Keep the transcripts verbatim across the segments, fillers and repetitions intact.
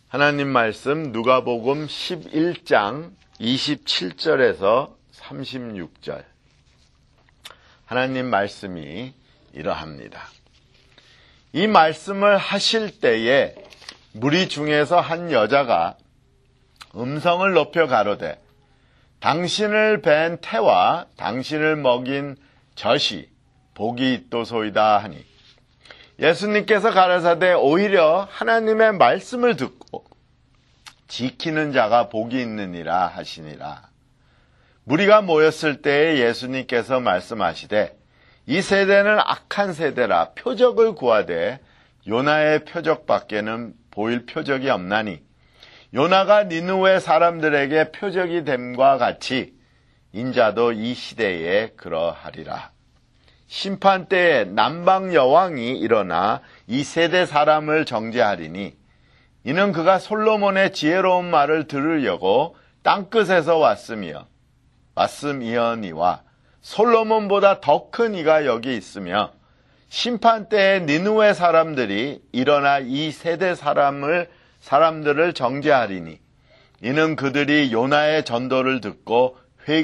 하나님 말씀 누가복음 십일 장 이십칠 절에서 삼십육 절. 하나님 말씀이 이러합니다. 이 말씀을 하실 때에 무리 중에서 한 여자가 음성을 높여 가로되 당신을 뵌 태와 당신을 먹인 젖이 복이 있도소이다 하니, 예수님께서 가라사대 오히려 하나님의 말씀을 듣고 지키는 자가 복이 있느니라 하시니라. 무리가 모였을 때에 예수님께서 말씀하시되 이 세대는 악한 세대라 표적을 구하되 요나의 표적밖에는 보일 표적이 없나니 요나가 니느웨 사람들에게 표적이 됨과 같이 인자도 이 시대에 그러하리라. 심판 때에 남방 여왕이 일어나 이 세대 사람을 정죄하리니 이는 그가 솔로몬의 지혜로운 말을 들으려고 땅끝에서 왔으며 왔음이어니와 솔로몬보다 더 큰 이가 여기 있으며 심판 때에 니느웨 사람들이 일어나 이 세대 사람을 사람들을 정죄하리니 이는 그들이 요나의 전도를 듣고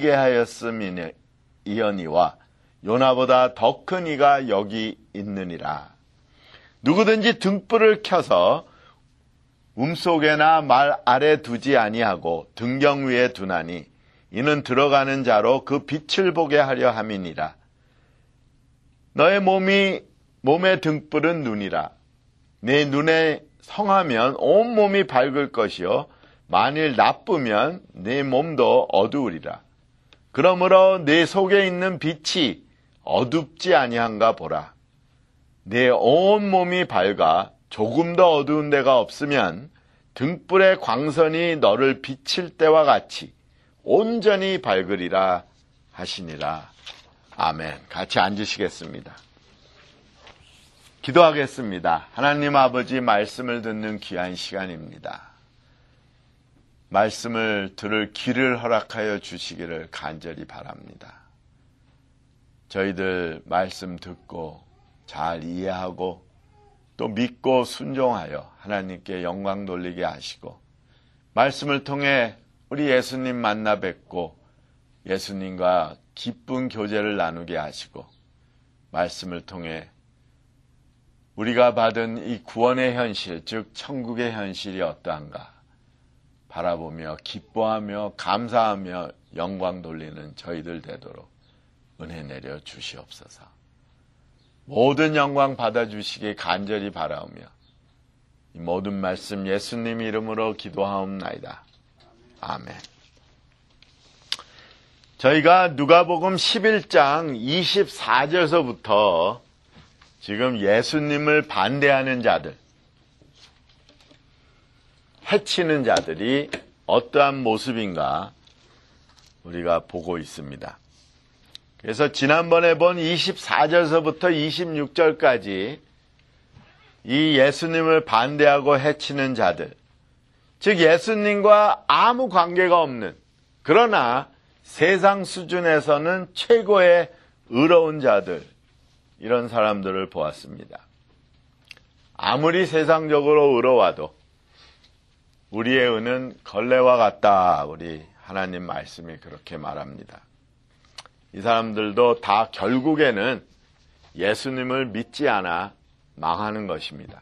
회개하였음이어니와 요나보다 더 큰 이가 여기 있느니라. 누구든지 등불을 켜서 움속에나 말 아래 두지 아니하고 등경 위에 두나니 이는 들어가는 자로 그 빛을 보게 하려 함이니라. 너의 몸이 몸의 등불은 눈이라. 내 눈에 성하면 온 몸이 밝을 것이요 만일 나쁘면 내 몸도 어두우리라. 그러므로 내 속에 있는 빛이 어둡지 아니한가 보라. 내 온 몸이 밝아 조금 더 어두운 데가 없으면 등불의 광선이 너를 비칠 때와 같이 온전히 밝으리라 하시니라. 아멘. 같이 앉으시겠습니다. 기도하겠습니다. 하나님 아버지, 말씀을 듣는 귀한 시간입니다. 말씀을 들을 귀를 허락하여 주시기를 간절히 바랍니다. 저희들 말씀 듣고 잘 이해하고 또 믿고 순종하여 하나님께 영광 돌리게 하시고, 말씀을 통해 우리 예수님 만나 뵙고 예수님과 기쁜 교제를 나누게 하시고, 말씀을 통해 우리가 받은 이 구원의 현실, 즉 천국의 현실이 어떠한가 바라보며 기뻐하며 감사하며 영광 돌리는 저희들 되도록 은혜 내려 주시옵소서. 모든 영광 받아주시기 간절히 바라오며 이 모든 말씀 예수님 이름으로 기도하옵나이다. 아멘. 저희가 누가복음 십일 장 이십사 절서부터 지금 예수님을 반대하는 자들, 해치는 자들이 어떠한 모습인가 우리가 보고 있습니다. 그래서 지난번에 본 이십사 절서부터 이십육 절까지 이 예수님을 반대하고 해치는 자들, 즉 예수님과 아무 관계가 없는, 그러나 세상 수준에서는 최고의 의로운 자들, 이런 사람들을 보았습니다. 아무리 세상적으로 의로워도 우리의 의는 걸레와 같다. 우리 하나님 말씀이 그렇게 말합니다. 이 사람들도 다 결국에는 예수님을 믿지 않아 망하는 것입니다.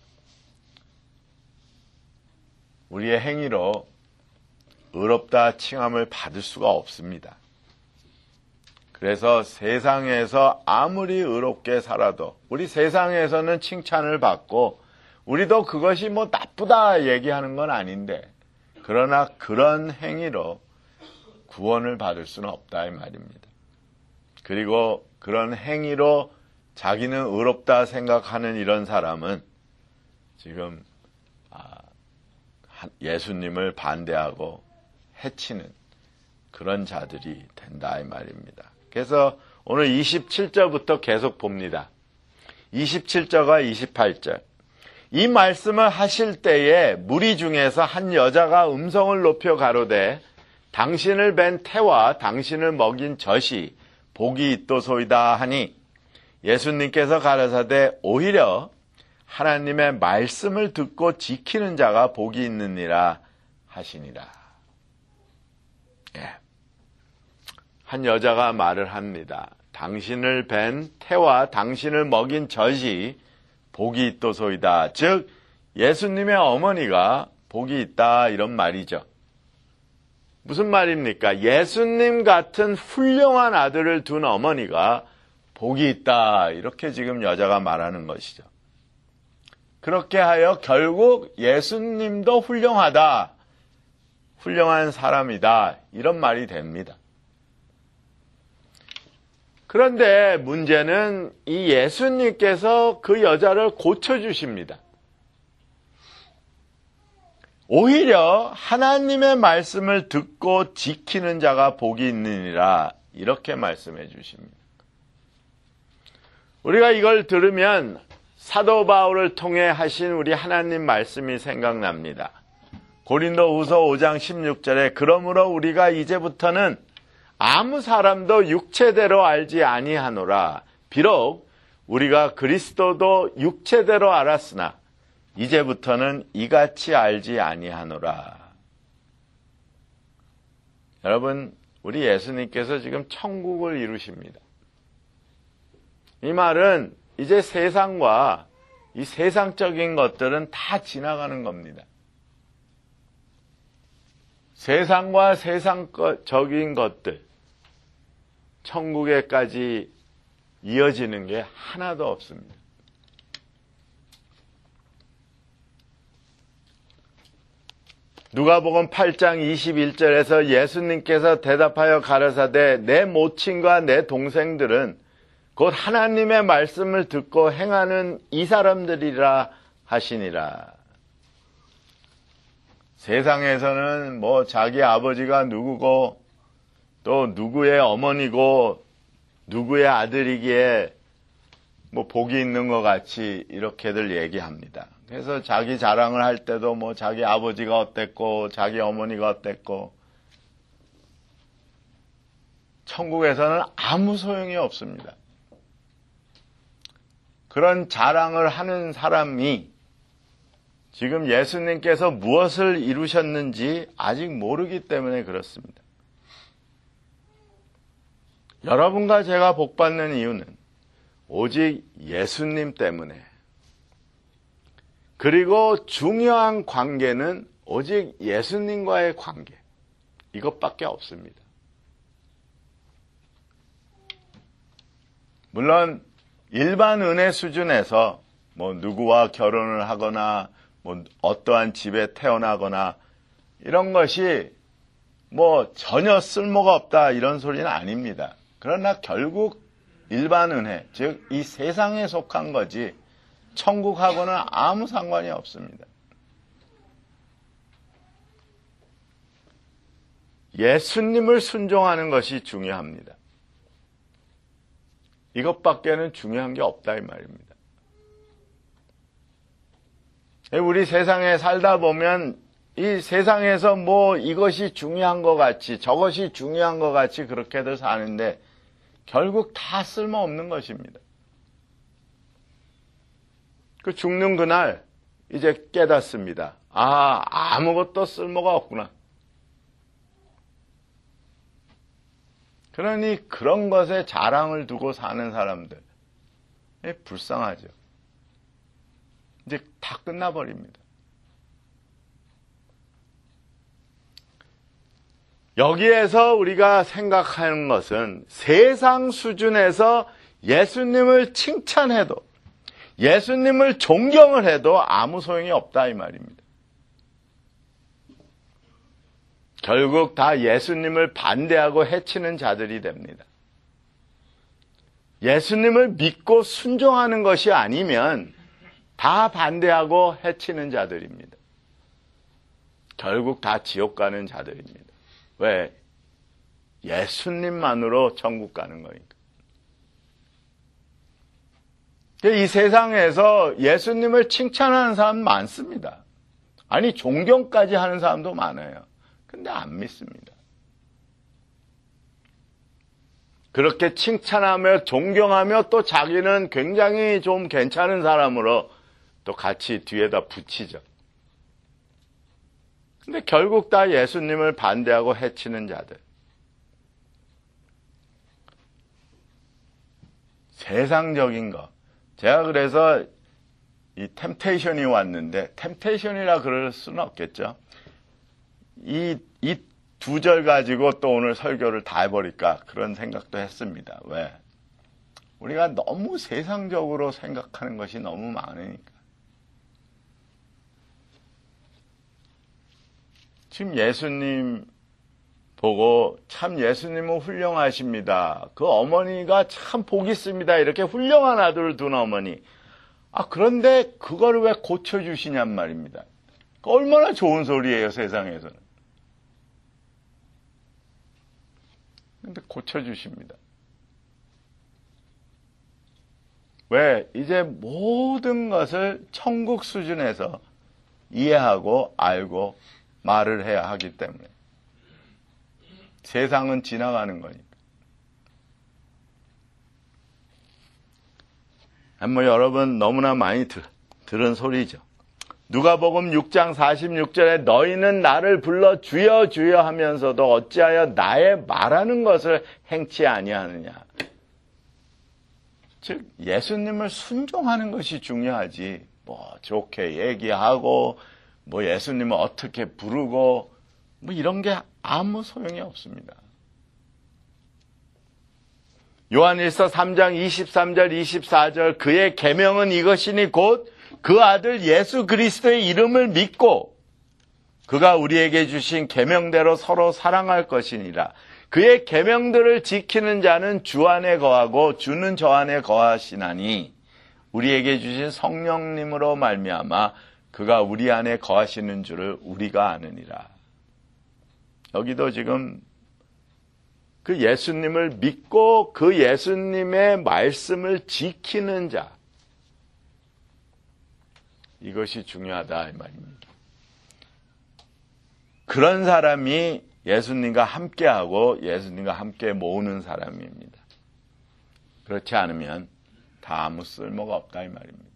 우리의 행위로 의롭다 칭함을 받을 수가 없습니다. 그래서 세상에서 아무리 의롭게 살아도 우리 세상에서는 칭찬을 받고 우리도 그것이 뭐 나쁘다 얘기하는 건 아닌데, 그러나 그런 행위로 구원을 받을 수는 없다 이 말입니다. 그리고 그런 행위로 자기는 의롭다 생각하는 이런 사람은 지금 예수님을 반대하고 해치는 그런 자들이 된다 이 말입니다. 그래서 오늘 이십칠 절부터 계속 봅니다. 이십칠 절과 이십팔 절. 이 말씀을 하실 때에 무리 중에서 한 여자가 음성을 높여 가로되 당신을 뵌 태와 당신을 먹인 젖이 복이 있도소이다 하니, 예수님께서 가라사대 오히려 하나님의 말씀을 듣고 지키는 자가 복이 있느니라 하시니라. 예. 한 여자가 말을 합니다. 당신을 뵌 태와 당신을 먹인 젖이 복이 있도소이다. 즉 예수님의 어머니가 복이 있다, 이런 말이죠. 무슨 말입니까? 예수님 같은 훌륭한 아들을 둔 어머니가 복이 있다, 이렇게 지금 여자가 말하는 것이죠. 그렇게 하여 결국 예수님도 훌륭하다, 훌륭한 사람이다, 이런 말이 됩니다. 그런데 문제는 이 예수님께서 그 여자를 고쳐주십니다. 오히려 하나님의 말씀을 듣고 지키는 자가 복이 있느니라, 이렇게 말씀해 주십니다. 우리가 이걸 들으면 사도 바울을 통해 하신 우리 하나님 말씀이 생각납니다. 고린도후서 오 장 십육 절에 그러므로 우리가 이제부터는 아무 사람도 육체대로 알지 아니하노라. 비록 우리가 그리스도도 육체대로 알았으나 이제부터는 이같이 알지 아니하노라. 여러분, 우리 예수님께서 지금 천국을 이루십니다. 이 말은 이제 세상과 이 세상적인 것들은 다 지나가는 겁니다. 세상과 세상적인 것들, 천국에까지 이어지는 게 하나도 없습니다. 누가복음 팔 장 이십일 절에서 예수님께서 대답하여 가라사대 내 모친과 내 동생들은 곧 하나님의 말씀을 듣고 행하는 이 사람들이라 하시니라. 세상에서는 뭐 자기 아버지가 누구고 또 누구의 어머니고 누구의 아들이기에 뭐 복이 있는 것 같이 이렇게들 얘기합니다. 그래서 자기 자랑을 할 때도 뭐 자기 아버지가 어땠고 자기 어머니가 어땠고, 천국에서는 아무 소용이 없습니다. 그런 자랑을 하는 사람이 지금 예수님께서 무엇을 이루셨는지 아직 모르기 때문에 그렇습니다. 여러분과 제가 복받는 이유는 오직 예수님 때문에, 그리고 중요한 관계는 오직 예수님과의 관계, 이것밖에 없습니다. 물론 일반 은혜 수준에서 뭐 누구와 결혼을 하거나 뭐 어떠한 집에 태어나거나 이런 것이 뭐 전혀 쓸모가 없다, 이런 소리는 아닙니다. 그러나 결국 일반 은혜, 즉 이 세상에 속한 거지 천국하고는 아무 상관이 없습니다. 예수님을 순종하는 것이 중요합니다. 이것밖에는 중요한 게 없다, 이 말입니다. 우리 세상에 살다 보면 이 세상에서 뭐 이것이 중요한 것 같이 저것이 중요한 것 같이 그렇게들 사는데 결국 다 쓸모없는 것입니다. 그 죽는 그날 이제 깨닫습니다. 아, 아무것도 쓸모가 없구나. 그러니 그런 것에 자랑을 두고 사는 사람들, 불쌍하죠. 이제 다 끝나버립니다. 여기에서 우리가 생각하는 것은 세상 수준에서 예수님을 칭찬해도, 예수님을 존경을 해도 아무 소용이 없다, 이 말입니다. 결국 다 예수님을 반대하고 해치는 자들이 됩니다. 예수님을 믿고 순종하는 것이 아니면 다 반대하고 해치는 자들입니다. 결국 다 지옥 가는 자들입니다. 왜? 예수님만으로 천국 가는 거니까. 이 세상에서 예수님을 칭찬하는 사람 많습니다. 아니, 존경까지 하는 사람도 많아요. 근데 안 믿습니다. 그렇게 칭찬하며 존경하며 또 자기는 굉장히 좀 괜찮은 사람으로 또 같이 뒤에다 붙이죠. 근데 결국 다 예수님을 반대하고 해치는 자들. 세상적인 거. 제가 그래서 이 템테이션이 왔는데, 템테이션이라 그럴 수는 없겠죠. 이, 이 두 절 가지고 또 오늘 설교를 다 해버릴까 그런 생각도 했습니다. 왜? 우리가 너무 세상적으로 생각하는 것이 너무 많으니까. 지금 예수님 보고 참 예수님은 훌륭하십니다. 그 어머니가 참 복 있습니다. 이렇게 훌륭한 아들을 둔 어머니. 아, 그런데 그걸 왜 고쳐주시냔 말입니다. 얼마나 좋은 소리예요, 세상에서는. 근데 고쳐주십니다. 왜? 이제 모든 것을 천국 수준에서 이해하고 알고 말을 해야 하기 때문에. 세상은 지나가는 거니까. 뭐 여러분 너무나 많이 들, 들은 소리죠. 누가복음 육 장 사십육 절에 너희는 나를 불러 주여 주여 하면서도 어찌하여 나의 말하는 것을 행치 아니하느냐. 즉 예수님을 순종하는 것이 중요하지. 뭐 좋게 얘기하고 뭐 예수님을 어떻게 부르고 뭐 이런 게 아무 소용이 없습니다. 요한일서 삼 장 이십삼 절 이십사 절 그의 계명은 이것이니 곧 그 아들 예수 그리스도의 이름을 믿고 그가 우리에게 주신 계명대로 서로 사랑할 것이니라. 그의 계명들을 지키는 자는 주 안에 거하고 주는 저 안에 거하시나니 우리에게 주신 성령님으로 말미암아 그가 우리 안에 거하시는 줄을 우리가 아느니라. 여기도 지금 그 예수님을 믿고 그 예수님의 말씀을 지키는 자, 이것이 중요하다 이 말입니다. 그런 사람이 예수님과 함께하고 예수님과 함께 모으는 사람입니다. 그렇지 않으면 다 아무 쓸모가 없다 이 말입니다.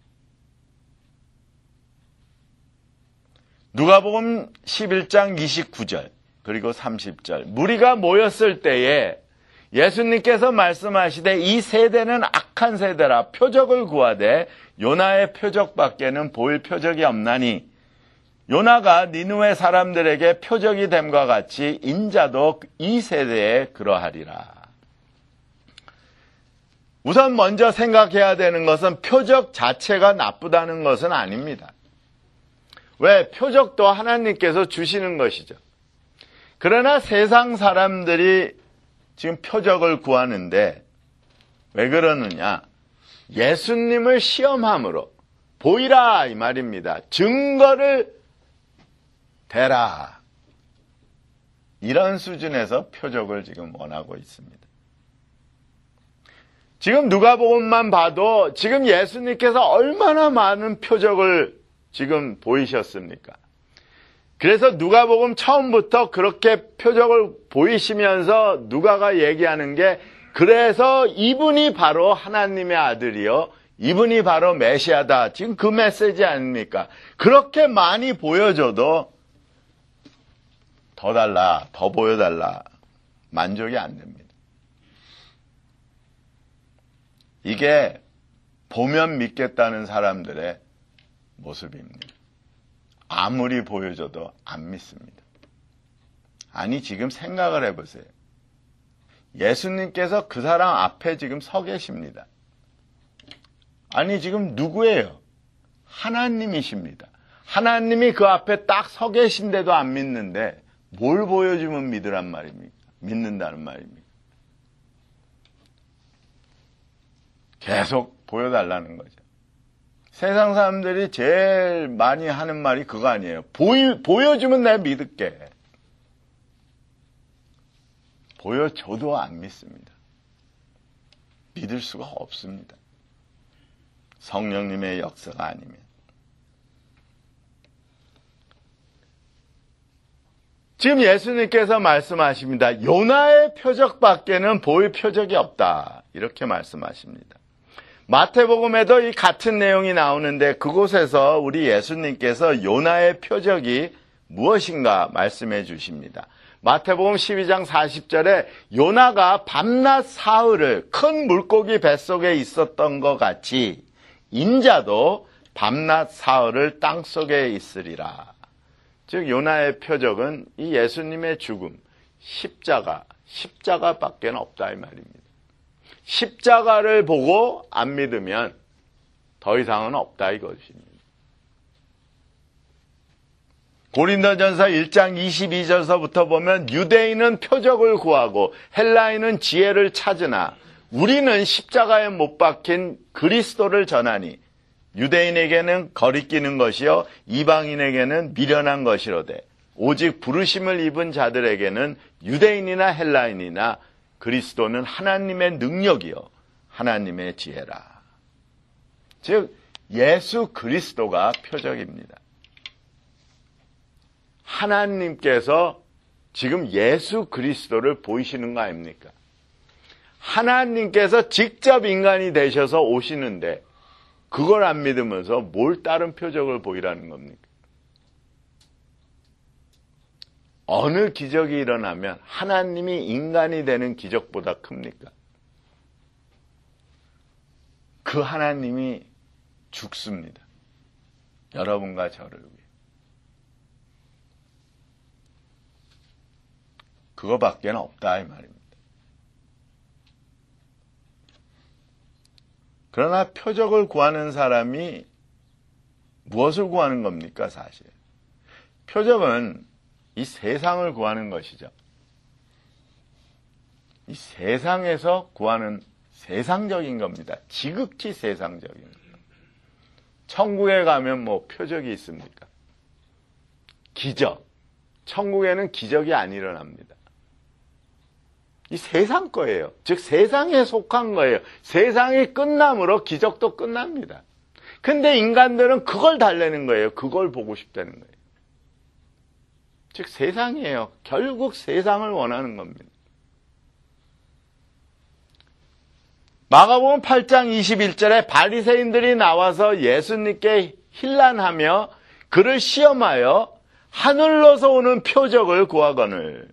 누가복음 십일 장 이십구 절 그리고 삼십 절 무리가 모였을 때에 예수님께서 말씀하시되 이 세대는 악한 세대라 표적을 구하되 요나의 표적밖에는 보일 표적이 없나니 요나가 니느웨 사람들에게 표적이 됨과 같이 인자도 이 세대에 그러하리라. 우선 먼저 생각해야 되는 것은 표적 자체가 나쁘다는 것은 아닙니다. 왜? 표적도 하나님께서 주시는 것이죠. 그러나 세상 사람들이 지금 표적을 구하는데 왜 그러느냐? 예수님을 시험함으로 보이라 이 말입니다. 증거를 대라. 이런 수준에서 표적을 지금 원하고 있습니다. 지금 누가복음만 봐도 지금 예수님께서 얼마나 많은 표적을 지금 보이셨습니까? 그래서 누가복음 처음부터 그렇게 표적을 보이시면서 누가가 얘기하는 게 그래서 이분이 바로 하나님의 아들이요. 이분이 바로 메시아다. 지금 그 메시지 아닙니까? 그렇게 많이 보여줘도 더 달라, 더 보여달라. 만족이 안 됩니다. 이게 보면 믿겠다는 사람들의 모습입니다. 아무리 보여줘도 안 믿습니다. 아니 지금 생각을 해보세요. 예수님께서 그 사람 앞에 지금 서 계십니다. 아니 지금 누구예요? 하나님이십니다. 하나님이 그 앞에 딱 서 계신데도 안 믿는데 뭘 보여주면 믿으란 말입니까? 믿는다는 말입니까? 계속 보여달라는 거죠. 세상 사람들이 제일 많이 하는 말이 그거 아니에요. 보이, 보여주면 내가 믿을게. 보여줘도 안 믿습니다. 믿을 수가 없습니다. 성령님의 역사가 아니면. 지금 예수님께서 말씀하십니다. 요나의 표적밖에는 보일 표적이 없다. 이렇게 말씀하십니다. 마태복음에도 이 같은 내용이 나오는데 그곳에서 우리 예수님께서 요나의 표적이 무엇인가 말씀해 주십니다. 마태복음 십이 장 사십 절에 요나가 밤낮 사흘을 큰 물고기 뱃속에 있었던 것 같이 인자도 밤낮 사흘을 땅속에 있으리라. 즉 요나의 표적은 이 예수님의 죽음, 십자가, 십자가밖에 없다 이 말입니다. 십자가를 보고 안 믿으면 더 이상은 없다 이것입니다. 고린도전서 일 장 이십이 절서부터 보면 유대인은 표적을 구하고 헬라인은 지혜를 찾으나 우리는 십자가에 못 박힌 그리스도를 전하니 유대인에게는 거리끼는 것이요 이방인에게는 미련한 것이로되 오직 부르심을 입은 자들에게는 유대인이나 헬라인이나 그리스도는 하나님의 능력이요 하나님의 지혜라. 즉 예수 그리스도가 표적입니다. 하나님께서 지금 예수 그리스도를 보이시는 거 아닙니까? 하나님께서 직접 인간이 되셔서 오시는데 그걸 안 믿으면서 뭘 다른 표적을 보이라는 겁니까? 어느 기적이 일어나면 하나님이 인간이 되는 기적보다 큽니까? 그 하나님이 죽습니다. 여러분과 저를 위해. 그거밖에 없다 이 말입니다. 그러나 표적을 구하는 사람이 무엇을 구하는 겁니까 사실? 표적은 이 세상을 구하는 것이죠. 이 세상에서 구하는 세상적인 겁니다. 지극히 세상적인 겁니다. 천국에 가면 뭐 표적이 있습니까? 기적. 천국에는 기적이 안 일어납니다. 이 세상 거예요. 즉 세상에 속한 거예요. 세상이 끝남으로 기적도 끝납니다. 근데 인간들은 그걸 달래는 거예요. 그걸 보고 싶다는 거예요. 즉 세상이에요. 결국 세상을 원하는 겁니다. 마가복음 팔 장 이십일 절에 바리새인들이 나와서 예수님께 힐난하며 그를 시험하여 하늘로서 오는 표적을 구하거늘.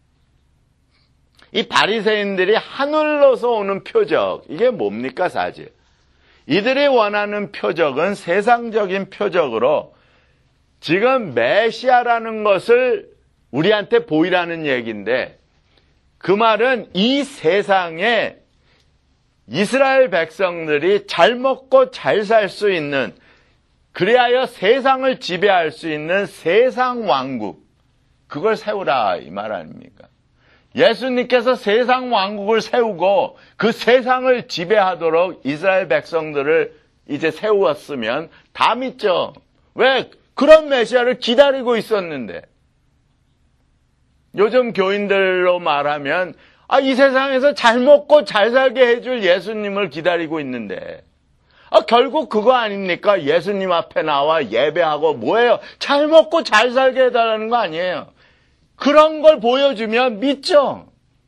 이 바리새인들이 하늘로서 오는 표적, 이게 뭡니까 사실? 이들이 원하는 표적은 세상적인 표적으로 지금 메시아라는 것을 우리한테 보이라는 얘기인데 그 말은 이 세상에 이스라엘 백성들이 잘 먹고 잘 살 수 있는, 그리하여 세상을 지배할 수 있는 세상 왕국, 그걸 세우라 이 말 아닙니까? 예수님께서 세상 왕국을 세우고 그 세상을 지배하도록 이스라엘 백성들을 이제 세웠으면 다 믿죠. 왜? 그런 메시아를 기다리고 있었는데. 요즘 교인들로 말하면 아, 이 세상에서 잘 먹고 잘 살게 해줄 예수님을 기다리고 있는데 아, 결국 그거 아닙니까? 예수님 앞에 나와 예배하고 뭐예요? 잘 먹고 잘 살게 해달라는 거 아니에요. 그런 걸 보여주면 믿죠.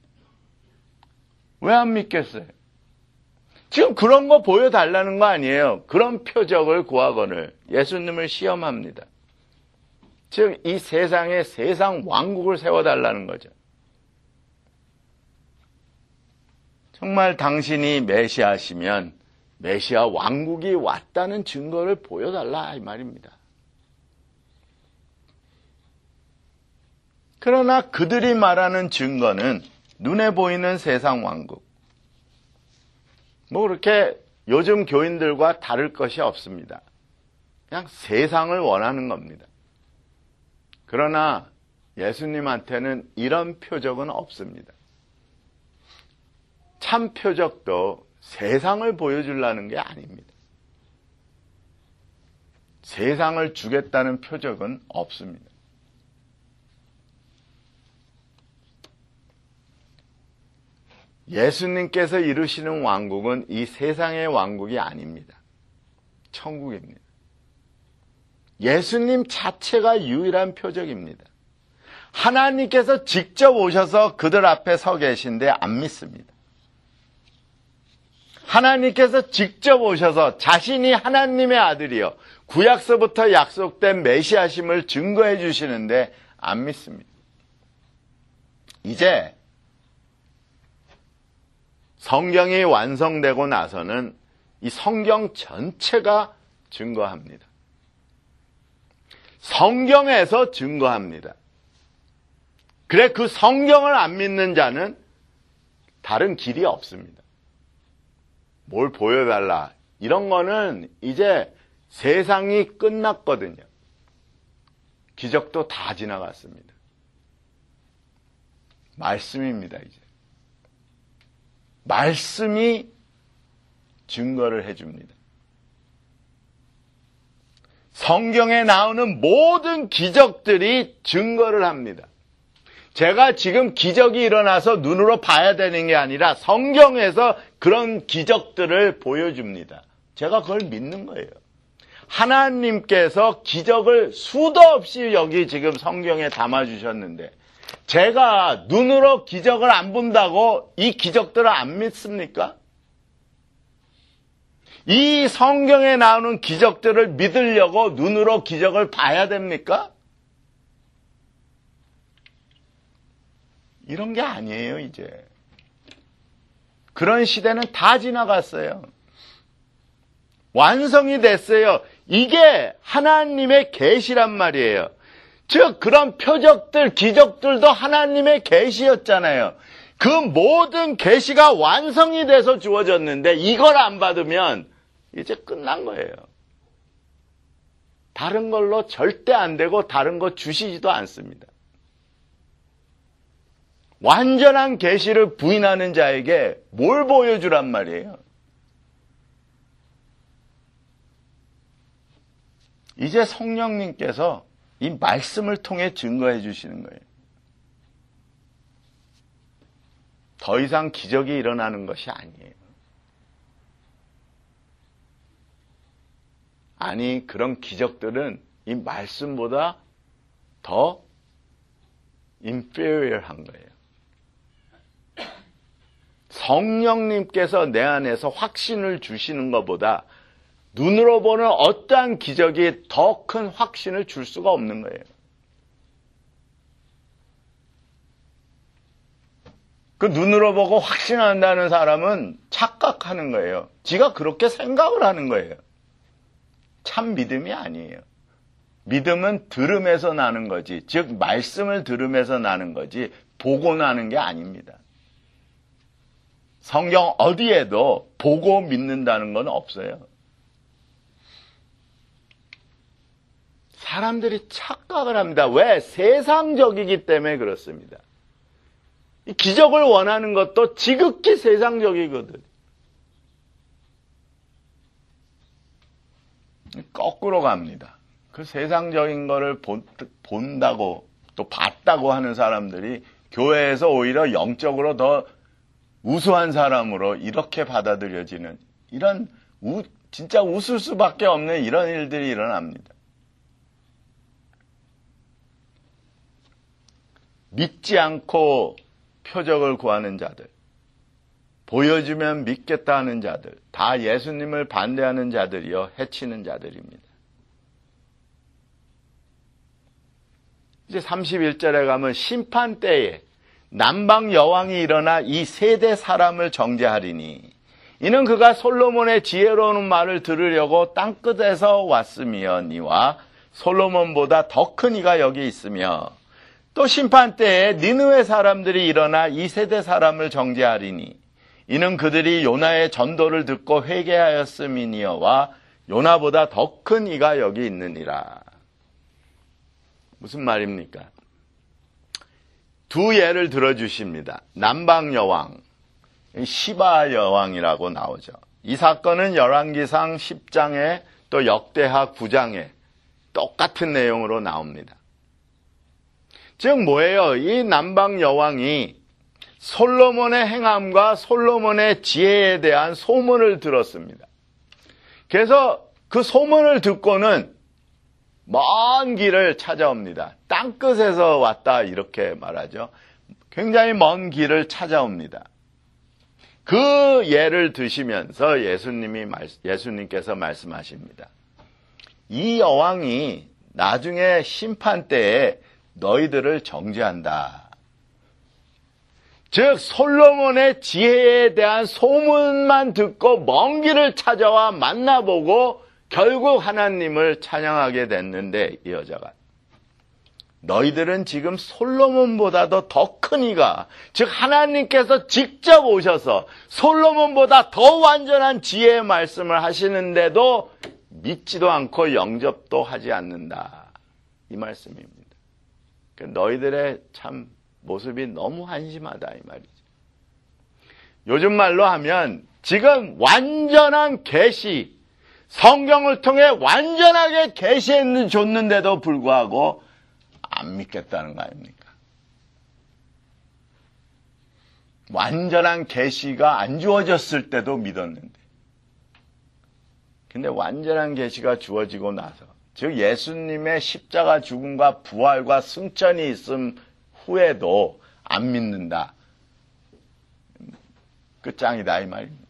왜 안 믿겠어요? 지금 그런 거 보여달라는 거 아니에요. 그런 표적을 구하거늘 예수님을 시험합니다. 즉 이 세상에 세상 왕국을 세워달라는 거죠. 정말 당신이 메시아시면 메시아 왕국이 왔다는 증거를 보여달라 이 말입니다. 그러나 그들이 말하는 증거는 눈에 보이는 세상 왕국. 뭐 그렇게 요즘 교인들과 다를 것이 없습니다. 그냥 세상을 원하는 겁니다. 그러나 예수님한테는 이런 표적은 없습니다. 참 표적도 세상을 보여주려는 게 아닙니다. 세상을 주겠다는 표적은 없습니다. 예수님께서 이루시는 왕국은 이 세상의 왕국이 아닙니다. 천국입니다. 예수님 자체가 유일한 표적입니다. 하나님께서 직접 오셔서 그들 앞에 서 계신데 안 믿습니다. 하나님께서 직접 오셔서 자신이 하나님의 아들이요 구약서부터 약속된 메시아심을 증거해 주시는데 안 믿습니다. 이제 성경이 완성되고 나서는 이 성경 전체가 증거합니다. 성경에서 증거합니다. 그래, 그 성경을 안 믿는 자는 다른 길이 없습니다. 뭘 보여달라. 이런 거는 이제 세상이 끝났거든요. 기적도 다 지나갔습니다. 말씀입니다, 이제. 말씀이 증거를 해줍니다. 성경에 나오는 모든 기적들이 증거를 합니다. 제가 지금 기적이 일어나서 눈으로 봐야 되는 게 아니라 성경에서 그런 기적들을 보여줍니다. 제가 그걸 믿는 거예요. 하나님께서 기적을 수도 없이 여기 지금 성경에 담아주셨는데 제가 눈으로 기적을 안 본다고 이 기적들을 안 믿습니까? 이 성경에 나오는 기적들을 믿으려고 눈으로 기적을 봐야 됩니까? 이런 게 아니에요, 이제. 그런 시대는 다 지나갔어요. 완성이 됐어요. 이게 하나님의 계시란 말이에요. 즉 그런 표적들, 기적들도 하나님의 계시였잖아요. 그 모든 계시가 완성이 돼서 주어졌는데 이걸 안 받으면 이제 끝난 거예요. 다른 걸로 절대 안 되고 다른 거 주시지도 않습니다. 완전한 계시를 부인하는 자에게 뭘 보여주란 말이에요. 이제 성령님께서 이 말씀을 통해 증거해 주시는 거예요. 더 이상 기적이 일어나는 것이 아니에요. 아니, 그런 기적들은 이 말씀보다 더 인페리얼한 거예요. 성령님께서 내 안에서 확신을 주시는 것보다 눈으로 보는 어떠한 기적이 더 큰 확신을 줄 수가 없는 거예요. 그 눈으로 보고 확신한다는 사람은 착각하는 거예요. 지가 그렇게 생각을 하는 거예요. 참 믿음이 아니에요. 믿음은 들음에서 나는 거지, 즉 말씀을 들음에서 나는 거지 보고 나는 게 아닙니다. 성경 어디에도 보고 믿는다는 건 없어요. 사람들이 착각을 합니다. 왜? 세상적이기 때문에 그렇습니다. 이 기적을 원하는 것도 지극히 세상적이거든. 거꾸로 갑니다. 그 세상적인 거를 본, 본다고 또 봤다고 하는 사람들이 교회에서 오히려 영적으로 더 우수한 사람으로 이렇게 받아들여지는 이런 우, 진짜 웃을 수밖에 없는 이런 일들이 일어납니다. 믿지 않고 표적을 구하는 자들, 보여주면 믿겠다 하는 자들, 다 예수님을 반대하는 자들이요, 해치는 자들입니다. 이제 삼십일 절에 가면 심판 때에 남방 여왕이 일어나 이 세대 사람을 정죄하리니 이는 그가 솔로몬의 지혜로운 말을 들으려고 땅끝에서 왔으며 니와 솔로몬보다 더 큰 이가 여기 있으며 또 심판 때에 니느웨 사람들이 일어나 이 세대 사람을 정죄하리니 이는 그들이 요나의 전도를 듣고 회개하였음이니와 요나보다 더 큰 이가 여기 있느니라. 무슨 말입니까? 두 예를 들어주십니다. 남방 여왕, 시바 여왕이라고 나오죠. 이 사건은 열왕기상 십 장에 또 역대하 구 장에 똑같은 내용으로 나옵니다. 즉 뭐예요? 이 남방 여왕이 솔로몬의 행함과 솔로몬의 지혜에 대한 소문을 들었습니다. 그래서 그 소문을 듣고는 먼 길을 찾아옵니다. 땅끝에서 왔다 이렇게 말하죠. 굉장히 먼 길을 찾아옵니다. 그 예를 드시면서 예수님이 예수님께서 말씀하십니다. 이 여왕이 나중에 심판 때에 너희들을 정죄한다. 즉 솔로몬의 지혜에 대한 소문만 듣고 먼 길을 찾아와 만나보고 결국 하나님을 찬양하게 됐는데 이 여자가 너희들은 지금 솔로몬보다도 더 큰 이가, 즉 하나님께서 직접 오셔서 솔로몬보다 더 완전한 지혜의 말씀을 하시는데도 믿지도 않고 영접도 하지 않는다. 이 말씀입니다. 너희들의 참 모습이 너무 한심하다 이 말이죠. 요즘 말로 하면 지금 완전한 계시, 성경을 통해 완전하게 계시해 줬는데도 불구하고 안 믿겠다는 거 아닙니까? 완전한 계시가 안 주어졌을 때도 믿었는데, 근데 완전한 계시가 주어지고 나서, 즉 예수님의 십자가 죽음과 부활과 승천이 있음 후에도 안 믿는다. 끝장이다 이 말입니다.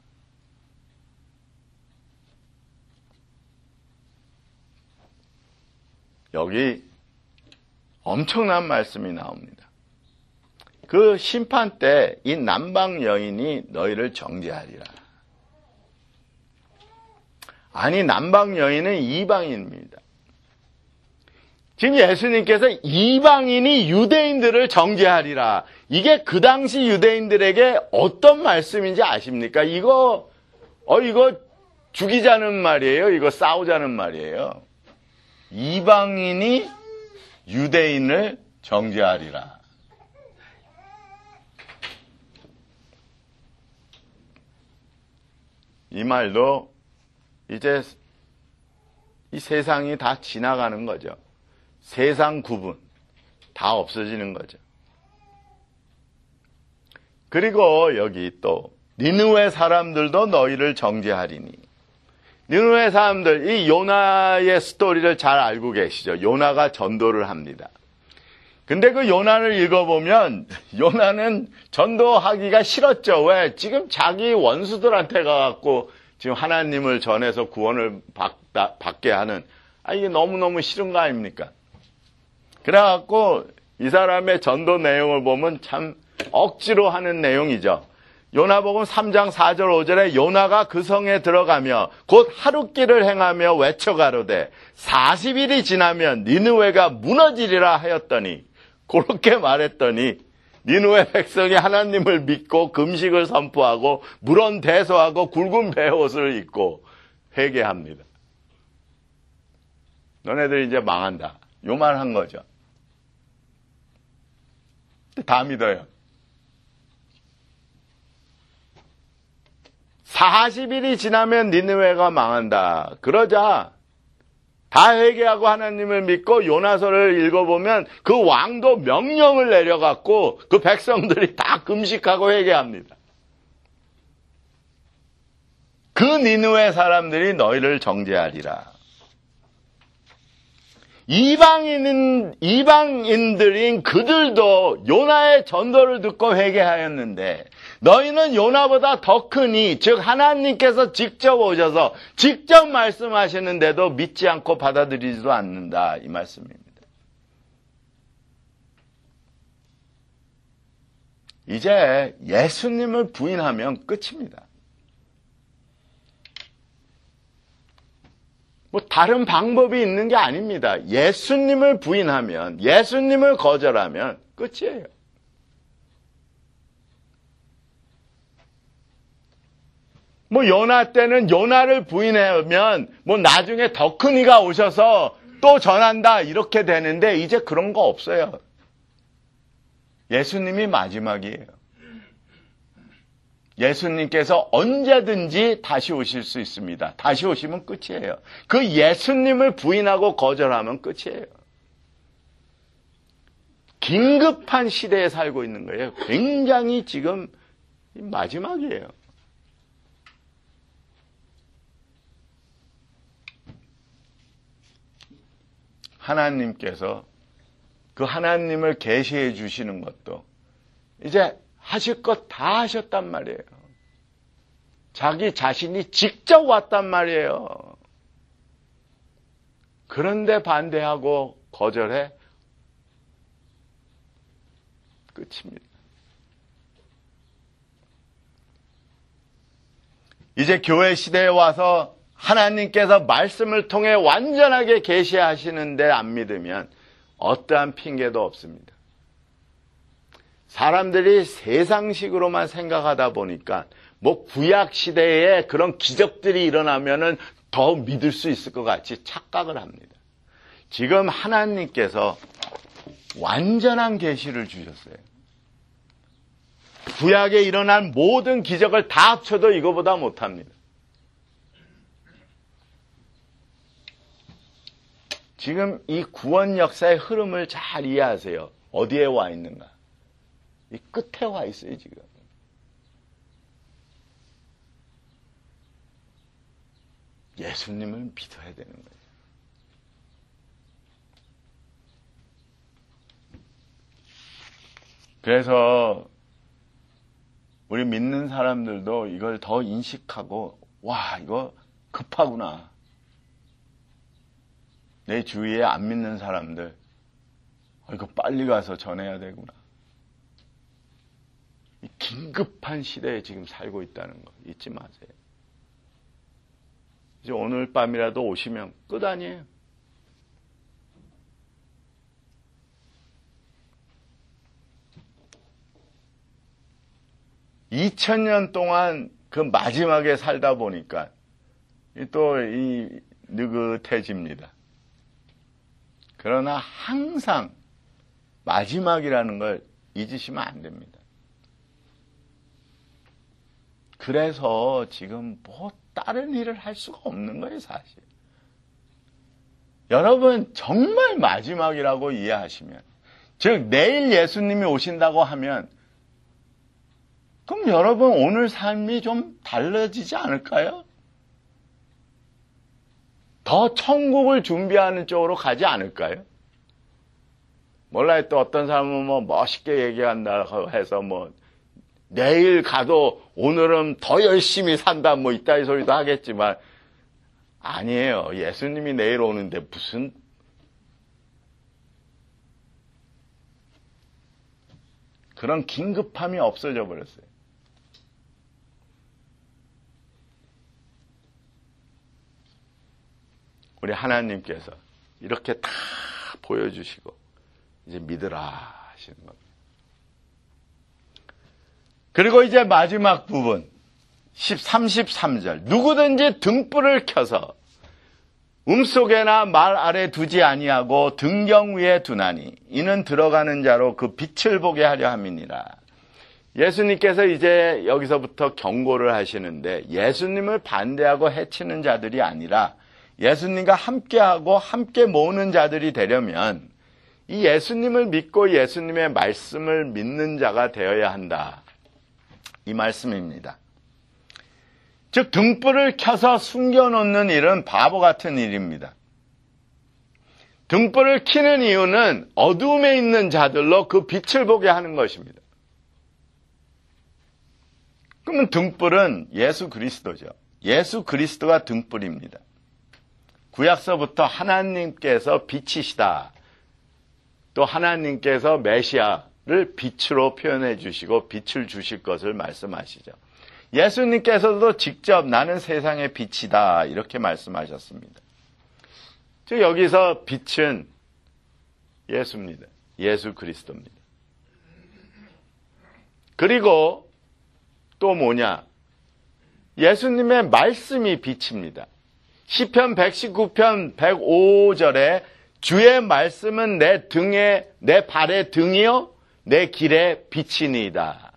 여기 엄청난 말씀이 나옵니다. 그 심판 때 이 남방 여인이 너희를 정죄하리라. 아니 남방 여인은 이방인입니다. 지금 예수님께서 이방인이 유대인들을 정죄하리라. 이게 그 당시 유대인들에게 어떤 말씀인지 아십니까? 이거 어 이거 죽이자는 말이에요. 이거 싸우자는 말이에요. 이방인이 유대인을 정죄하리라. 이 말도 이제 이 세상이 다 지나가는 거죠. 세상 구분 다 없어지는 거죠. 그리고 여기 또 니느웨 사람들도 너희를 정죄하리니. 니느웨 사람들, 이 요나의 스토리를 잘 알고 계시죠. 요나가 전도를 합니다. 근데 그 요나를 읽어보면 요나는 전도하기가 싫었죠. 왜? 지금 자기 원수들한테 가갖고 지금 하나님을 전해서 구원을 받다, 받게 하는, 아, 이게 너무너무 싫은 거 아닙니까? 그래갖고 이 사람의 전도 내용을 보면 참 억지로 하는 내용이죠. 요나복음 삼 장 사 절 오 절에 요나가 그 성에 들어가며 곧 하룻길을 행하며 외쳐가로되 사십 일이 지나면 니느웨가 무너지리라 하였더니, 그렇게 말했더니 니느웨 백성이 하나님을 믿고 금식을 선포하고 물은 대소하고 굵은 베옷을 입고 회개합니다. 너네들 이제 망한다. 요 말 한 거죠. 다 믿어요. 사십 일이 지나면 니느웨가 망한다. 그러자 다 회개하고 하나님을 믿고 요나서를 읽어보면 그 왕도 명령을 내려갖고 그 백성들이 다 금식하고 회개합니다. 그 니느웨 사람들이 너희를 정죄하리라. 이방인은, 이방인들인 그들도 요나의 전도를 듣고 회개하였는데 너희는 요나보다 더 크니, 즉 하나님께서 직접 오셔서 직접 말씀하시는데도 믿지 않고 받아들이지도 않는다. 이 말씀입니다. 이제 예수님을 부인하면 끝입니다. 뭐 다른 방법이 있는 게 아닙니다. 예수님을 부인하면, 예수님을 거절하면 끝이에요. 뭐 요나 때는 요나를 부인하면 뭐 나중에 더 큰 이가 오셔서 또 전한다 이렇게 되는데 이제 그런 거 없어요. 예수님이 마지막이에요. 예수님께서 언제든지 다시 오실 수 있습니다. 다시 오시면 끝이에요. 그 예수님을 부인하고 거절하면 끝이에요. 긴급한 시대에 살고 있는 거예요. 굉장히 지금 마지막이에요. 하나님께서 그 하나님을 계시해 주시는 것도 이제 하실 것 다 하셨단 말이에요. 자기 자신이 직접 왔단 말이에요. 그런데 반대하고 거절해? 끝입니다. 이제 교회 시대에 와서 하나님께서 말씀을 통해 완전하게 계시하시는데 안 믿으면 어떠한 핑계도 없습니다. 사람들이 세상식으로만 생각하다 보니까 뭐 구약 시대에 그런 기적들이 일어나면은 더 믿을 수 있을 것 같이 착각을 합니다. 지금 하나님께서 완전한 계시를 주셨어요. 구약에 일어난 모든 기적을 다 합쳐도 이거보다 못합니다. 지금 이 구원 역사의 흐름을 잘 이해하세요. 어디에 와 있는가? 이 끝에 와 있어요, 지금. 예수님을 믿어야 되는 거예요. 그래서 우리 믿는 사람들도 이걸 더 인식하고, 와, 이거 급하구나. 내 주위에 안 믿는 사람들, 이거 빨리 가서 전해야 되구나. 이 긴급한 시대에 지금 살고 있다는 거 잊지 마세요. 이제 오늘 밤이라도 오시면 끝 아니에요. 이천 년 동안 그 마지막에 살다 보니까 또 이 느긋해집니다. 그러나 항상 마지막이라는 걸 잊으시면 안 됩니다. 그래서 지금 뭐 다른 일을 할 수가 없는 거예요, 사실. 여러분 정말 마지막이라고 이해하시면, 즉 내일 예수님이 오신다고 하면 그럼 여러분 오늘 삶이 좀 달라지지 않을까요? 더 천국을 준비하는 쪽으로 가지 않을까요? 몰라요. 또 어떤 사람은 뭐 멋있게 얘기한다고 해서 뭐 내일 가도 오늘은 더 열심히 산다 뭐 이따위 소리도 하겠지만 아니에요. 예수님이 내일 오는데 무슨 그런 긴급함이 없어져 버렸어요. 우리 하나님께서 이렇게 다 보여주시고 이제 믿으라 하시는 겁니다. 그리고 이제 마지막 부분 삼십삼 절 누구든지 등불을 켜서 음속에나 말 아래 두지 아니하고 등경 위에 두나니 이는 들어가는 자로 그 빛을 보게 하려 함이니라. 예수님께서 이제 여기서부터 경고를 하시는데 예수님을 반대하고 해치는 자들이 아니라 예수님과 함께하고 함께 모으는 자들이 되려면 이 예수님을 믿고 예수님의 말씀을 믿는 자가 되어야 한다. 이 말씀입니다. 즉 등불을 켜서 숨겨놓는 일은 바보 같은 일입니다. 등불을 켜는 이유는 어두움에 있는 자들로 그 빛을 보게 하는 것입니다. 그러면 등불은 예수 그리스도죠. 예수 그리스도가 등불입니다. 구약서부터 하나님께서 빛이시다. 또 하나님께서 메시아를 빛으로 표현해 주시고 빛을 주실 것을 말씀하시죠. 예수님께서도 직접 나는 세상의 빛이다 이렇게 말씀하셨습니다. 즉 여기서 빛은 예수입니다. 예수 그리스도입니다. 그리고 또 뭐냐? 예수님의 말씀이 빛입니다. 시편 백십구 편 백오 절에 주의 말씀은 내 등에 내 발의 등이요 내 길의 빛이니이다.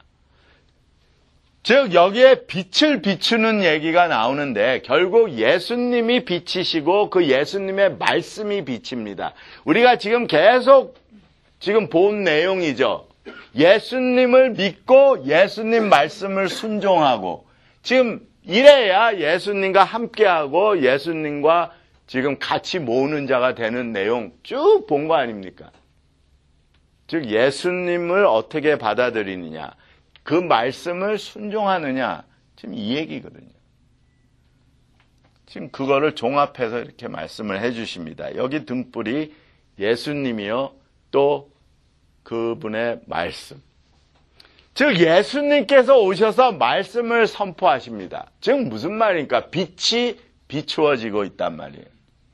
즉 여기에 빛을 비추는 얘기가 나오는데 결국 예수님이 빛이시고 그 예수님의 말씀이 빛입니다. 우리가 지금 계속 지금 본 내용이죠. 예수님을 믿고 예수님 말씀을 순종하고 지금 이래야 예수님과 함께하고 예수님과 지금 같이 모으는 자가 되는 내용 쭉 본 거 아닙니까? 즉 예수님을 어떻게 받아들이느냐, 그 말씀을 순종하느냐, 지금 이 얘기거든요. 지금 그거를 종합해서 이렇게 말씀을 해 주십니다. 여기 등불이 예수님이요, 또 그분의 말씀. 즉 예수님께서 오셔서 말씀을 선포하십니다. 즉 무슨 말입니까? 빛이 비추어지고 있단 말이에요.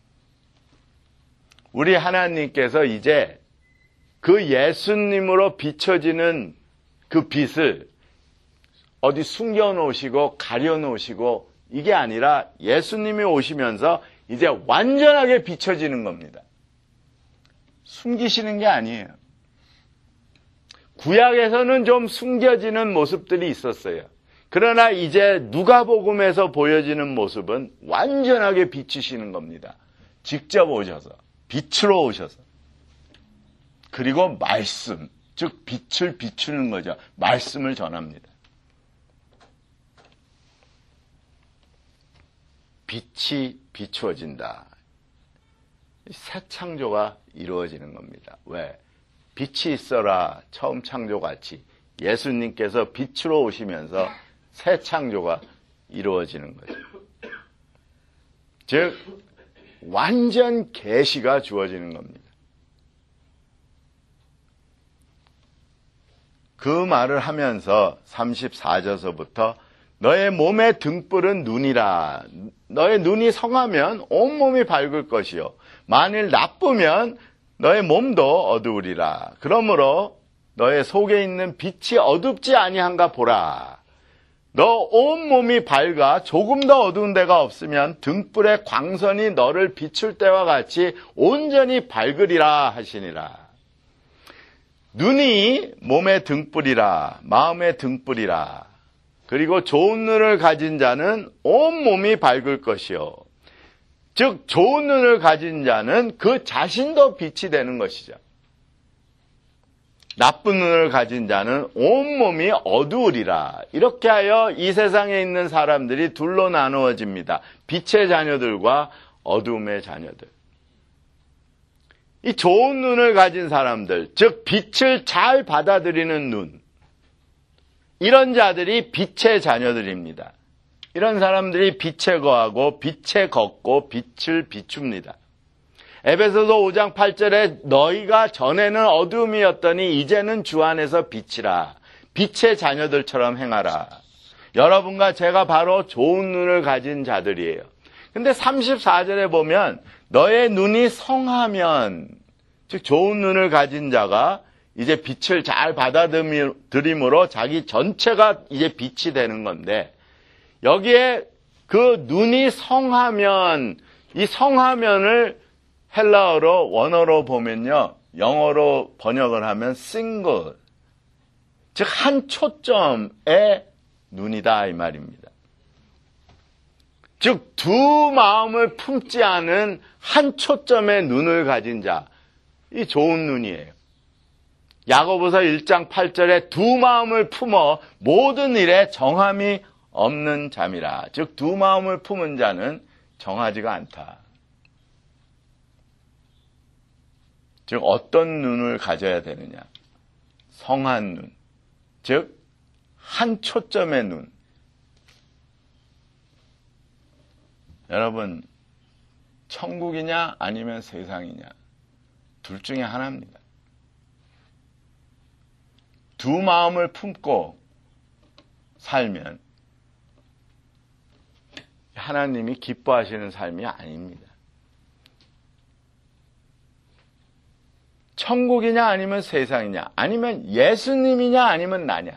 우리 하나님께서 이제 그 예수님으로 비춰지는 그 빛을 어디 숨겨놓으시고 가려놓으시고 이게 아니라 예수님이 오시면서 이제 완전하게 비춰지는 겁니다. 숨기시는 게 아니에요. 구약에서는 좀 숨겨지는 모습들이 있었어요. 그러나 이제 누가복음에서 보여지는 모습은 완전하게 비추시는 겁니다. 직접 오셔서, 빛으로 오셔서. 그리고 말씀, 즉 빛을 비추는 거죠. 말씀을 전합니다. 빛이 비추어진다. 새 창조가 이루어지는 겁니다. 왜? 빛이 있어라 처음 창조같이 예수님께서 빛으로 오시면서 새 창조가 이루어지는 거죠. 즉 완전 계시가 주어지는 겁니다. 그 말을 하면서 삼십사 절서부터 너의 몸의 등불은 눈이라. 너의 눈이 성하면 온몸이 밝을 것이요 만일 나쁘면 너의 몸도 어두우리라. 그러므로 너의 속에 있는 빛이 어둡지 아니한가 보라. 너 온몸이 밝아 조금 더 어두운 데가 없으면 등불의 광선이 너를 비출 때와 같이 온전히 밝으리라 하시니라. 눈이 몸의 등불이라 마음의 등불이라. 그리고 좋은 눈을 가진 자는 온몸이 밝을 것이요. 즉 좋은 눈을 가진 자는 그 자신도 빛이 되는 것이죠. 나쁜 눈을 가진 자는 온몸이 어두우리라. 이렇게 하여 이 세상에 있는 사람들이 둘로 나누어집니다. 빛의 자녀들과 어두움의 자녀들. 이 좋은 눈을 가진 사람들, 즉 빛을 잘 받아들이는 눈, 이런 자들이 빛의 자녀들입니다. 이런 사람들이 빛에 거하고 빛에 걷고 빛을 비춥니다. 에베소서 오 장 팔 절에 너희가 전에는 어두움이었더니 이제는 주 안에서 빛이라. 빛의 자녀들처럼 행하라. 여러분과 제가 바로 좋은 눈을 가진 자들이에요. 근데 삼십사 절에 보면 너의 눈이 성하면, 즉 좋은 눈을 가진 자가 이제 빛을 잘 받아들임으로 자기 전체가 이제 빛이 되는 건데, 여기에 그 눈이 성하면, 이 성하면을 헬라어로 원어로 보면요, 영어로 번역을 하면 single, 즉 한 초점의 눈이다 이 말입니다. 즉 두 마음을 품지 않은 한 초점의 눈을 가진 자, 이 좋은 눈이에요. 야고보서 일 장 팔 절에 두 마음을 품어 모든 일에 정함이 없는 자미라. 즉 두 마음을 품은 자는 정하지가 않다. 즉 어떤 눈을 가져야 되느냐? 성한 눈, 즉 한 초점의 눈. 여러분, 천국이냐 아니면 세상이냐? 둘 중에 하나입니다. 두 마음을 품고 살면 하나님이 기뻐하시는 삶이 아닙니다. 천국이냐 아니면 세상이냐, 아니면 예수님이냐 아니면 나냐.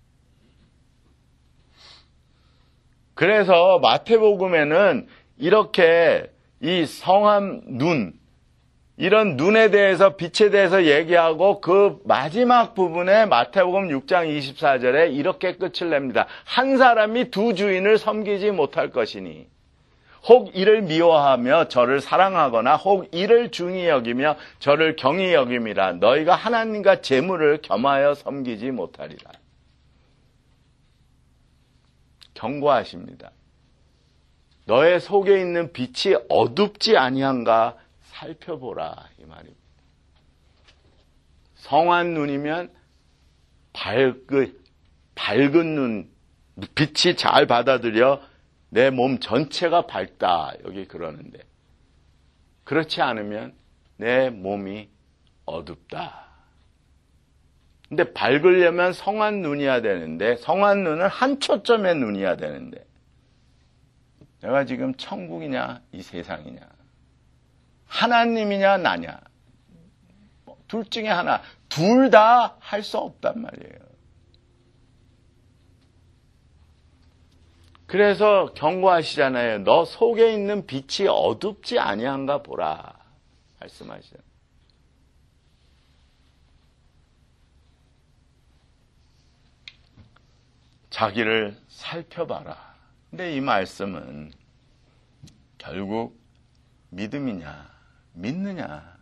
그래서 마태복음에는 이렇게 이 성한 눈, 이런 눈에 대해서, 빛에 대해서 얘기하고 그 마지막 부분에 마태복음 육 장 이십사 절에 이렇게 끝을 냅니다. 한 사람이 두 주인을 섬기지 못할 것이니 혹 이를 미워하며 저를 사랑하거나 혹 이를 중히 여기며 저를 경히 여김이라. 너희가 하나님과 재물을 겸하여 섬기지 못하리라. 경고하십니다. 너의 속에 있는 빛이 어둡지 아니한가 살펴보라 이 말입니다. 성한 눈이면 밝은, 밝은 눈, 빛이 잘 받아들여 내 몸 전체가 밝다. 여기 그러는데 그렇지 않으면 내 몸이 어둡다. 근데 밝으려면 성한 눈이어야 되는데 성한 눈은 한 초점의 눈이어야 되는데 내가 지금 천국이냐 이 세상이냐 하나님이냐 나냐 둘 중에 하나 둘 다 할 수 없단 말이에요. 그래서 경고하시잖아요. 너 속에 있는 빛이 어둡지 아니한가 보라 말씀하시잖아요. 자기를 살펴봐라. 근데 이 말씀은 결국 믿음이냐 믿느냐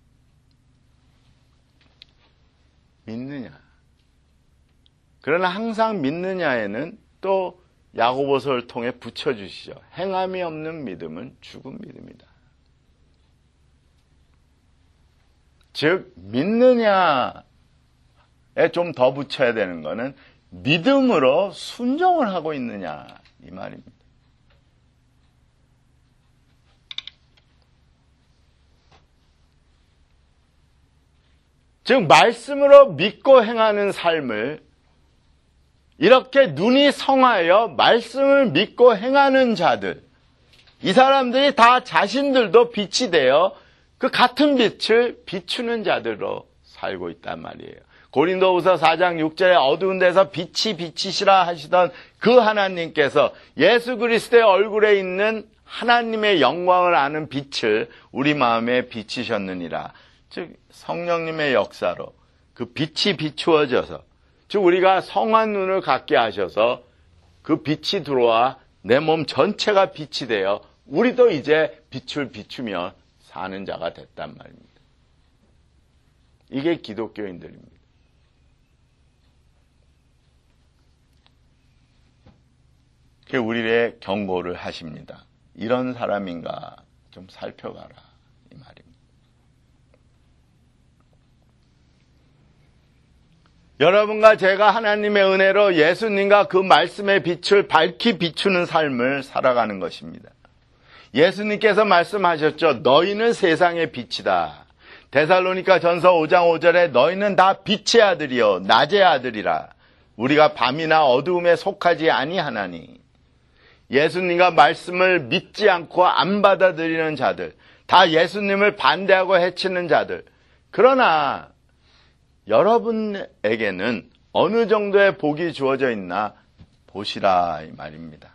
믿느냐. 그러나 항상 믿느냐에는 또 야고보서를 통해 붙여주시죠. 행함이 없는 믿음은 죽은 믿음이다. 즉 믿느냐에 좀 더 붙여야 되는 것은 믿음으로 순종을 하고 있느냐 이 말입니다. 즉 말씀으로 믿고 행하는 삶을 이렇게 눈이 성하여 말씀을 믿고 행하는 자들, 이 사람들이 다 자신들도 빛이 되어 그 같은 빛을 비추는 자들로 살고 있단 말이에요. 고린도후서 사 장 육 절에 어두운 데서 빛이 비치시라 하시던 그 하나님께서 예수 그리스도의 얼굴에 있는 하나님의 영광을 아는 빛을 우리 마음에 비치셨느니라. 즉 성령님의 역사로 그 빛이 비추어져서, 즉 우리가 성한 눈을 갖게 하셔서 그 빛이 들어와 내 몸 전체가 빛이 되어 우리도 이제 빛을 비추며 사는 자가 됐단 말입니다. 이게 기독교인들입니다. 우리의 경고를 하십니다. 이런 사람인가 좀 살펴봐라 이 말입니다. 여러분과 제가 하나님의 은혜로 예수님과 그 말씀의 빛을 밝히 비추는 삶을 살아가는 것입니다. 예수님께서 말씀하셨죠. 너희는 세상의 빛이다. 데살로니가 전서 오 장 오 절에 너희는 다 빛의 아들이요 낮의 아들이라. 우리가 밤이나 어두움에 속하지 아니하나니. 예수님과 말씀을 믿지 않고 안 받아들이는 자들, 다 예수님을 반대하고 해치는 자들. 그러나 여러분에게는 어느 정도의 복이 주어져 있나 보시라 이 말입니다.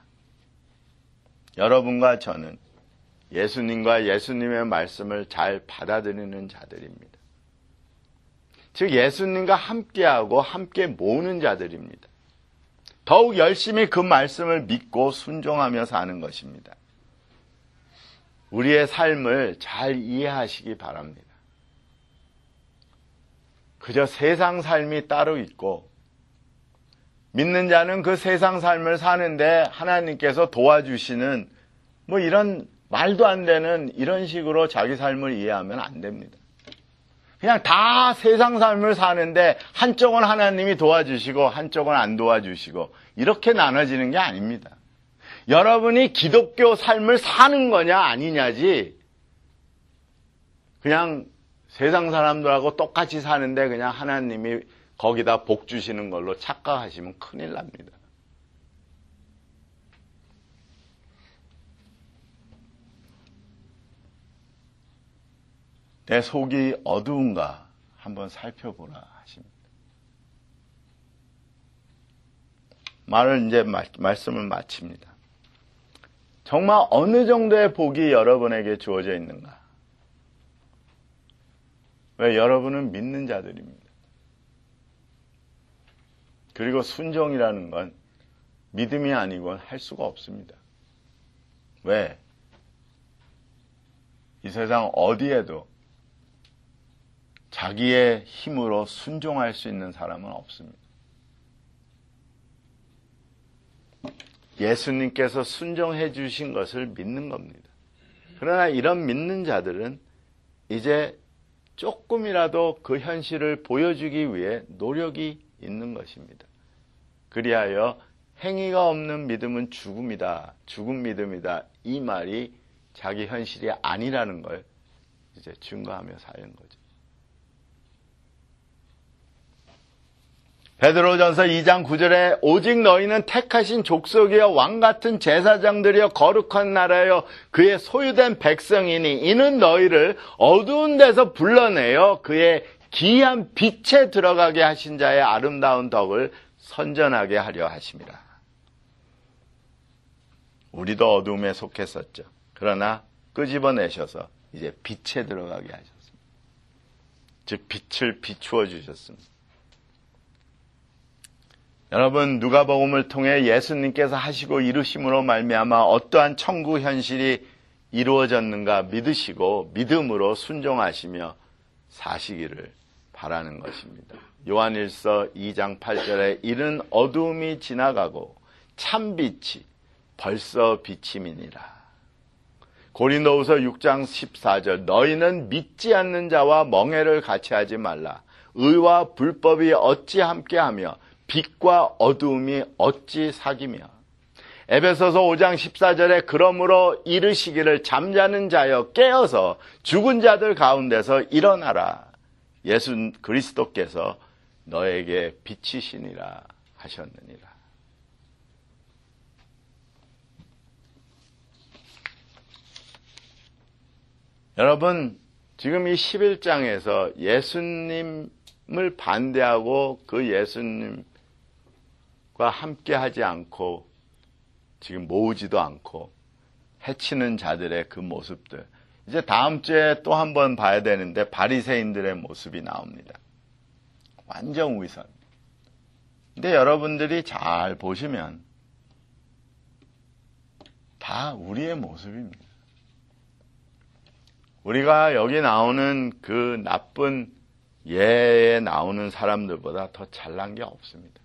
여러분과 저는 예수님과 예수님의 말씀을 잘 받아들이는 자들입니다. 즉 예수님과 함께하고 함께 모으는 자들입니다. 더욱 열심히 그 말씀을 믿고 순종하며 사는 것입니다. 우리의 삶을 잘 이해하시기 바랍니다. 그저 세상 삶이 따로 있고 믿는 자는 그 세상 삶을 사는데 하나님께서 도와주시는 뭐 이런 말도 안 되는 이런 식으로 자기 삶을 이해하면 안 됩니다. 그냥 다 세상 삶을 사는데 한쪽은 하나님이 도와주시고 한쪽은 안 도와주시고 이렇게 나눠지는 게 아닙니다. 여러분이 기독교 삶을 사는 거냐 아니냐지 그냥 세상 사람들하고 똑같이 사는데 그냥 하나님이 거기다 복 주시는 걸로 착각하시면 큰일 납니다. 내 속이 어두운가 한번 살펴보라 하십니다. 말을 이제 말씀을 마칩니다. 정말 어느 정도의 복이 여러분에게 주어져 있는가? 왜? 여러분은 믿는 자들입니다. 그리고 순종이라는 건 믿음이 아니고는 할 수가 없습니다. 왜? 이 세상 어디에도 자기의 힘으로 순종할 수 있는 사람은 없습니다. 예수님께서 순종해 주신 것을 믿는 겁니다. 그러나 이런 믿는 자들은 이제 조금이라도 그 현실을 보여주기 위해 노력이 있는 것입니다. 그리하여 행위가 없는 믿음은 죽음이다. 죽은 믿음이다. 이 말이 자기 현실이 아니라는 걸 이제 증거하며 사는 거죠. 베드로전서 이 장 구 절에 오직 너희는 택하신 족속이여 왕같은 제사장들이여 거룩한 나라여 그의 소유된 백성이니 이는 너희를 어두운 데서 불러내어 그의 기이한 빛에 들어가게 하신 자의 아름다운 덕을 선전하게 하려 하심이라. 우리도 어두움에 속했었죠. 그러나 끄집어내셔서 이제 빛에 들어가게 하셨습니다. 즉 빛을 비추어 주셨습니다. 여러분, 누가복음을 통해 예수님께서 하시고 이루심으로 말미암아 어떠한 천국 현실이 이루어졌는가 믿으시고 믿음으로 순종하시며 사시기를 바라는 것입니다. 요한일서 이 장 팔 절에 이른 어두움이 지나가고 참빛이 벌써 비침이니라. 고린도후서 육 장 십사 절 너희는 믿지 않는 자와 멍에를 같이 하지 말라. 의와 불법이 어찌 함께하며 빛과 어두움이 어찌 사귀며. 에베소서 오 장 십사 절에 그러므로 이르시기를 잠자는 자여 깨어서 죽은 자들 가운데서 일어나라. 예수 그리스도께서 너에게 빛이시니라 하셨느니라. 여러분, 지금 이 십일 장에서 예수님을 반대하고 그 예수님과 함께 하지 않고 지금 모으지도 않고 해치는 자들의 그 모습들. 이제 다음 주에 또 한 번 봐야 되는데 바리새인들의 모습이 나옵니다. 완전 위선. 근데 여러분들이 잘 보시면 다 우리의 모습입니다. 우리가 여기 나오는 그 나쁜 예에 나오는 사람들보다 더 잘난 게 없습니다.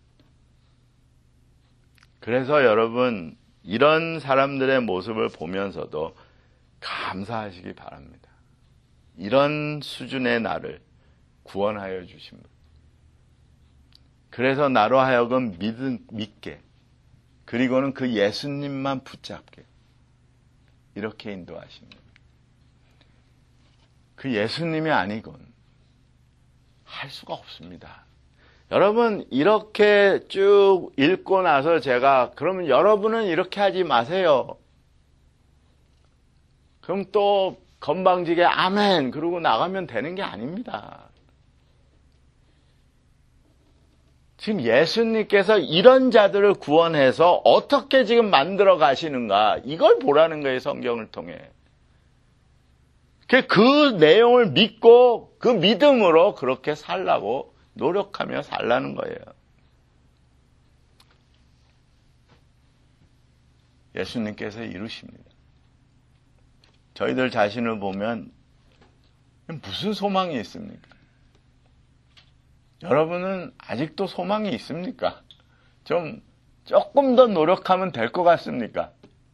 그래서 여러분, 이런 사람들의 모습을 보면서도 감사하시기 바랍니다. 이런 수준의 나를 구원하여 주신 분. 그래서 나로 하여금 믿, 믿게, 그리고는 그 예수님만 붙잡게, 이렇게 인도하십니다. 그 예수님이 아니곤 할 수가 없습니다. 여러분, 이렇게 쭉 읽고 나서 제가 그러면 여러분은 이렇게 하지 마세요. 그럼 또 건방지게 아멘 그러고 나가면 되는 게 아닙니다. 지금 예수님께서 이런 자들을 구원해서 어떻게 지금 만들어 가시는가, 이걸 보라는 거예요, 성경을 통해. 그 내용을 믿고 그 믿음으로 그렇게 살라고 노력하며 살라는 거예요. 예수님께서 이루십니다. 저희들 자신을 보면 무슨 소망이 있습니까? 여러분은 아직도 소망이 있습니까? 좀 조금 더 노력하면 될 것 같습니까?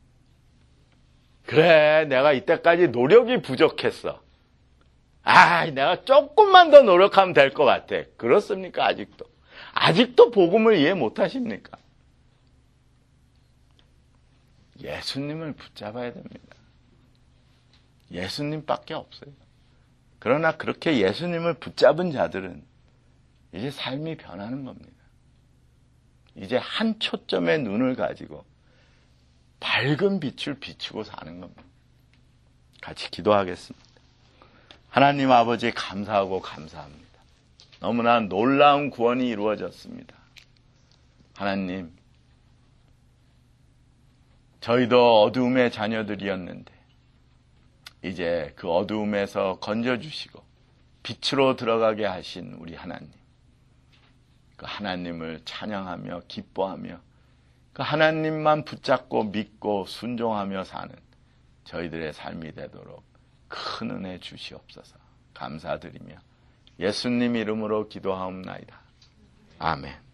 그래, 내가 이때까지 노력이 부족했어. 아, 내가 조금만 더 노력하면 될 것 같아. 그렇습니까? 아직도. 아직도 복음을 이해 못 하십니까? 예수님을 붙잡아야 됩니다. 예수님밖에 없어요. 그러나 그렇게 예수님을 붙잡은 자들은 이제 삶이 변하는 겁니다. 이제 한 초점의 눈을 가지고 밝은 빛을 비추고 사는 겁니다. 같이 기도하겠습니다. 하나님 아버지, 감사하고 감사합니다. 너무나 놀라운 구원이 이루어졌습니다. 하나님, 저희도 어두움의 자녀들이었는데 이제 그 어두움에서 건져주시고 빛으로 들어가게 하신 우리 하나님, 그 하나님을 찬양하며 기뻐하며 그 하나님만 붙잡고 믿고 순종하며 사는 저희들의 삶이 되도록 큰 은혜 주시옵소서. 감사드리며 예수님 이름으로 기도하옵나이다. 아멘.